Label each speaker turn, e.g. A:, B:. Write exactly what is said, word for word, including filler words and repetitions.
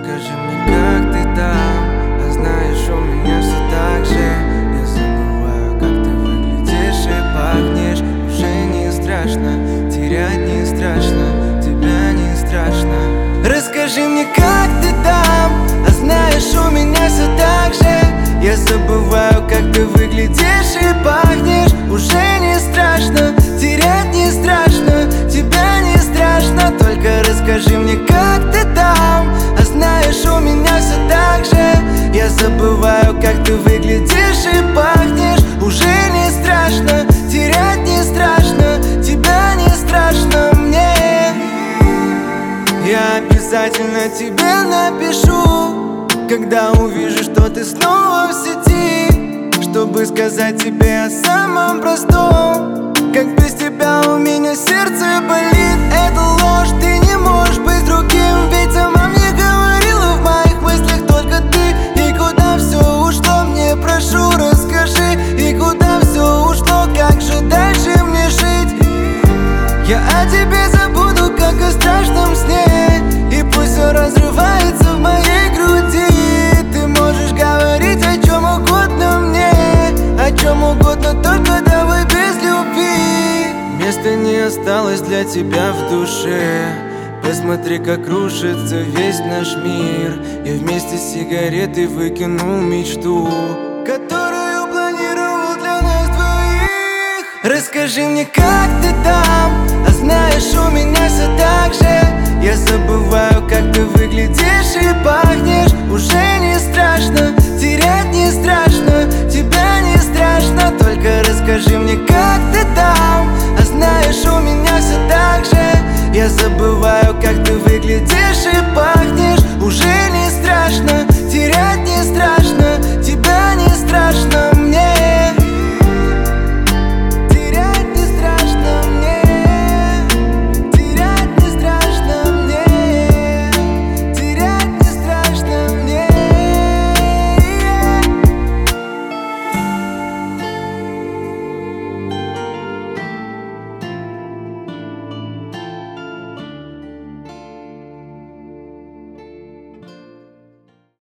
A: Расскажи мне, как ты там, а знаешь, у меня все так же. Я забываю, как ты выглядишь и пахнешь. Уже не страшно, терять не страшно, тебя не страшно. Расскажи мне, как ты там, а знаешь, у меня все так же. Я забываю, как ты выглядишь и пахнешь. Уже не страшно, терять не страшно, тебя не страшно. Только расскажи мне, как ты там, а знаешь, у меня все так же. Я забываю, как ты выглядишь и пахнешь. Уже не страшно, терять не страшно, тебя не страшно мне. Я обязательно тебе напишу, когда увижу, что ты снова в сети, чтобы сказать тебе о самом простом. Как без тебя у меня сердце болит. Это ложь, ты не можешь быть другим. Ведь сама мне говорила, в моих мыслях только ты. И куда все ушло, мне прошу, расскажи. И куда все ушло, как же дальше мне жить? Я о тебе забуду, как о страшном сне. И пусть все разрывается в моей груди. Ты можешь говорить о чем угодно мне, о чем угодно, только давай без любви. Места не осталось для тебя в душе. Посмотри, как рушится весь наш мир. Я вместе с сигаретой выкинул мечту, которую планировал для нас двоих. Расскажи мне, как ты там, а знаешь, у меня все так же. Я забываю, как ты выглядишь и пахнешь. Уже не страшно, терять не страшно, тебя не страшно. Только расскажи мне, как ты там, а знаешь, у меня все так же. Я забываю, как ты выглядишь и пахнешь. Уже